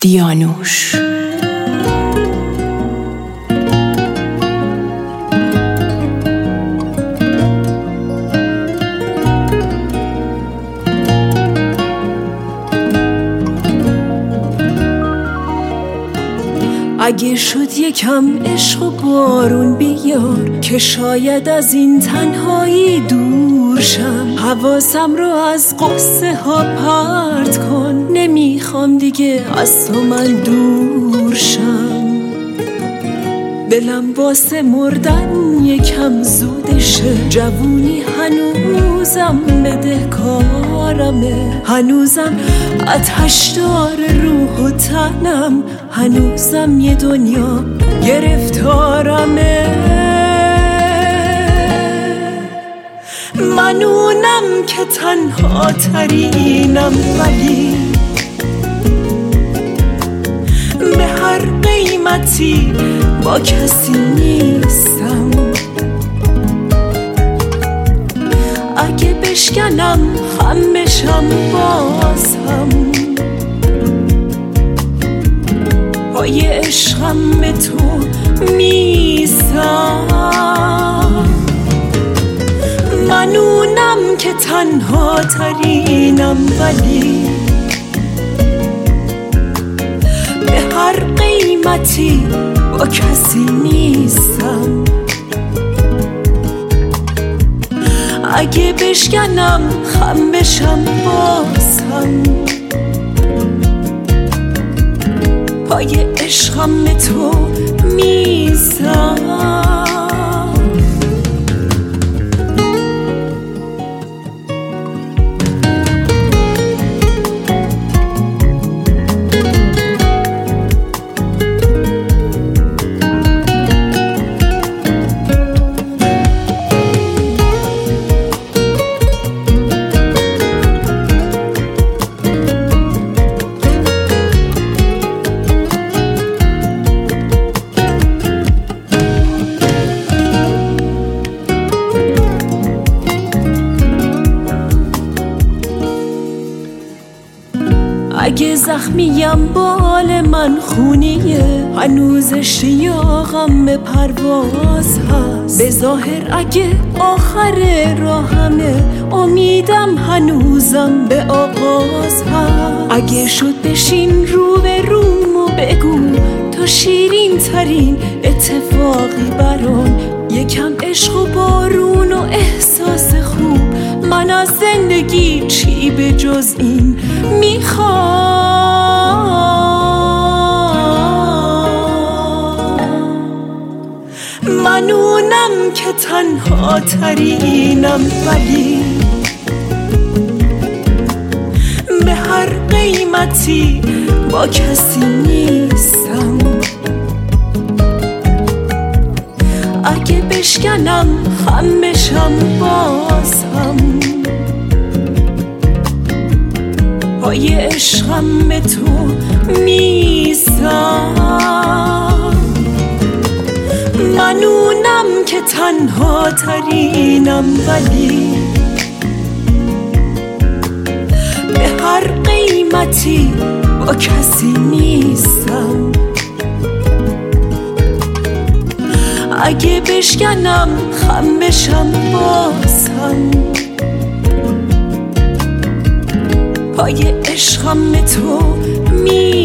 دیانوش. اگه شد یکم عشق و بارون بیار که شاید از این تنهایی دور شم، حواسم رو از قصه ها پرت کن، نمیخوام دیگه از تو من دور شم. دلم واسه مردن یکم زودشه، جوونی هنوزم بدهکارمه، هنوزم آتش داره روح و تنم، هنوزم یه دنیا گرفتارمه. من اونم که تنها ترینم، ولی به هر قیمتی با کسی نیستم. اگه بشکنم خم بشم باز هم، پای عشقم به تو میستم. من اونم که تنها ترینم، ولی به هر قیمتی با کسی نیستم. اگه بشکنم خم بشم باز هم، پای عشقم به تو میستم. اگه زخمیم بال من خونیه، هنوز اشتیاقم به پرواز هست. به ظاهر اگه آخر راهمه، امیدم هنوزم به آغاز هست. اگه شد بشین رو به روم و بگو تو شیرین ترین اتفاقی برام، یکم عشق و بارون و احساس خوب. من از زندگی چی به جز این میخوام؟ من اونم که تنها ترینم، ولی به هر قیمتی با کسی نیستم. اگه بشکنم خم بشم باز هم، پای عشقم به تو میستم. من اونم که تنها ترینم، ولی به هر قیمتی با کسی نیستم. اگه بشکنم خم بشم باز هم، پای عشقم به تو